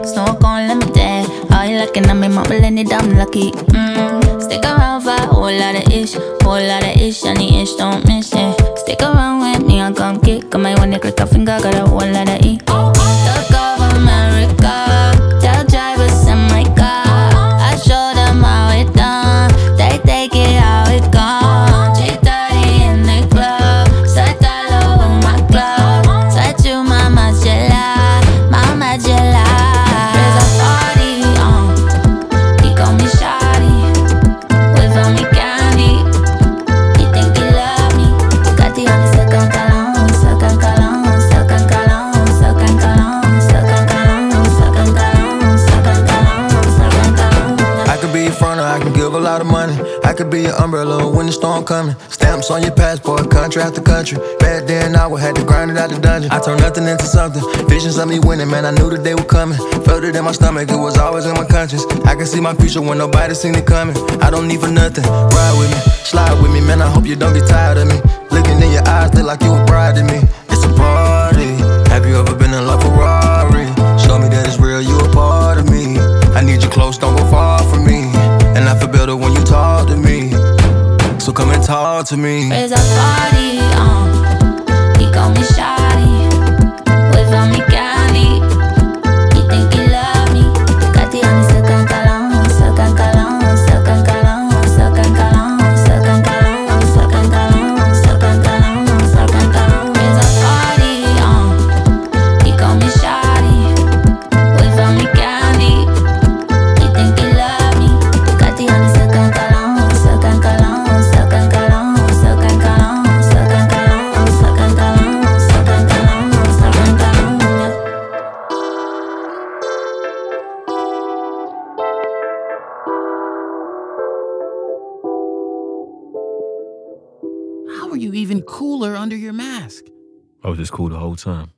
Smoke on, let me dance. All you looking at me, mama, let it, I'm lucky. Stick around for a whole lot of ish. Whole lot of ish, and the ish don't miss it. Stick around with me, I come kick. I might wanna click a finger, got a whole lot of E. Look over America. Tell drivers send my car. I show them how it done. They take it how it gone. 3:30 in the club. Set all over my club. Set you, mama, Jella. Mama, Jella. There's a party, he call me Shawty. Wait for me candy. He think he love me. Got the honey, second cologne, second cologne, second cologne, second cologne, second cologne, second cologne, second cologne, second cologne. I could be your front or I can give a lot of money. I could be your umbrella when the storm coming. Stamps on your passport, country after country. Back then I would had to grind it out the dungeon. I turned nothing into something. Visions of me winning, man, I knew the day was coming. Felt it in my stomach, it was always in my conscience. I can see my future when nobody seen it coming. I don't need for nothing, ride with me, slide with me, man, I hope you don't get tired of me. Looking in your eyes, look like you a bride to me. It's a party, have you ever been in love Ferrari? Show me that it's real, you a part of me. I need you close, don't go far from me. And I feel better when you talk to me. So come and talk to me. There's a party, he call me Shawty. Wait for me candy. He think he love me. Got the honey, second cologne, second cologne, second cologne, second cologne, second cologne, second cologne, second cologne, second cologne. There's a party, he call me Shawty. Wait for me candy. He think he love me. Got the honey, second cologne, second cologne, second cologne, second cologne, second cologne, second cologne, second cologne, second cologne. How are you even cooler under your mask? I was just cool the whole time.